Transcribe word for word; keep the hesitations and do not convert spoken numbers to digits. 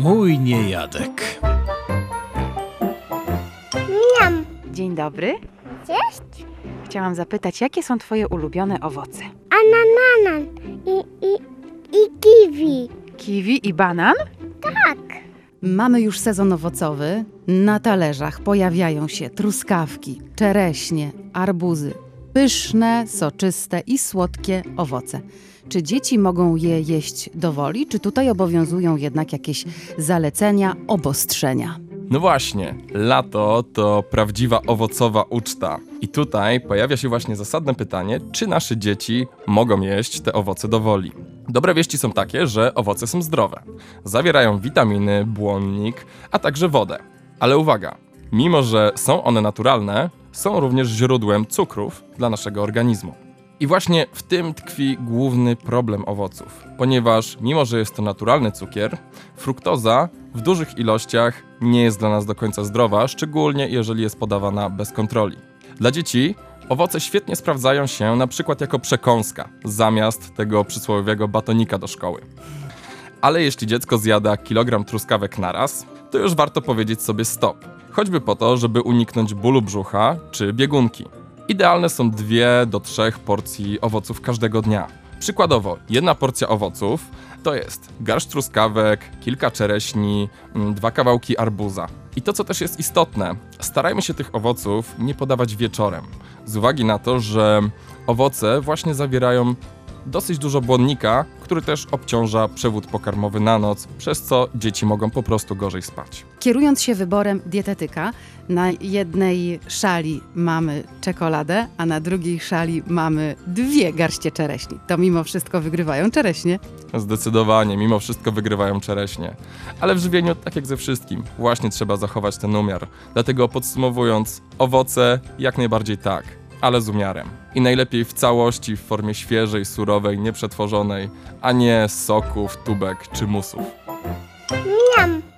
Mój niejadek. Miam. Dzień dobry. Cześć. Chciałam zapytać, jakie są twoje ulubione owoce? Anananan i, i, i kiwi. Kiwi i banan? Tak. Mamy już sezon owocowy. Na talerzach pojawiają się truskawki, czereśnie, arbuzy. Pyszne, soczyste i słodkie owoce. Czy dzieci mogą je jeść do woli, czy tutaj obowiązują jednak jakieś zalecenia, obostrzenia? No właśnie, lato to prawdziwa owocowa uczta. I tutaj pojawia się właśnie zasadne pytanie, czy nasze dzieci mogą jeść te owoce do woli. Dobre wieści są takie, że owoce są zdrowe. Zawierają witaminy, błonnik, a także wodę. Ale uwaga, mimo że są one naturalne, są również źródłem cukrów dla naszego organizmu. I właśnie w tym tkwi główny problem owoców, ponieważ mimo że jest to naturalny cukier, fruktoza w dużych ilościach nie jest dla nas do końca zdrowa, szczególnie jeżeli jest podawana bez kontroli. Dla dzieci owoce świetnie sprawdzają się na przykład jako przekąska, zamiast tego przysłowiowego batonika do szkoły. Ale jeśli dziecko zjada kilogram truskawek naraz, to już warto powiedzieć sobie stop. Choćby po to, żeby uniknąć bólu brzucha czy biegunki. Idealne są dwie do trzech porcji owoców każdego dnia. Przykładowo, jedna porcja owoców to jest garść truskawek, kilka czereśni, dwa kawałki arbuza. I to, co też jest istotne, starajmy się tych owoców nie podawać wieczorem. Z uwagi na to, że owoce właśnie zawierają dosyć dużo błonnika, który też obciąża przewód pokarmowy na noc, przez co dzieci mogą po prostu gorzej spać. Kierując się wyborem dietetyka, na jednej szali mamy czekoladę, a na drugiej szali mamy dwie garście czereśni. To mimo wszystko wygrywają czereśnie. Zdecydowanie, mimo wszystko wygrywają czereśnie. Ale w żywieniu, tak jak ze wszystkim, właśnie trzeba zachować ten umiar. Dlatego podsumowując, owoce jak najbardziej tak, ale z umiarem. I najlepiej w całości, w formie świeżej, surowej, nieprzetworzonej, a nie z soków, tubek czy musów. Miam.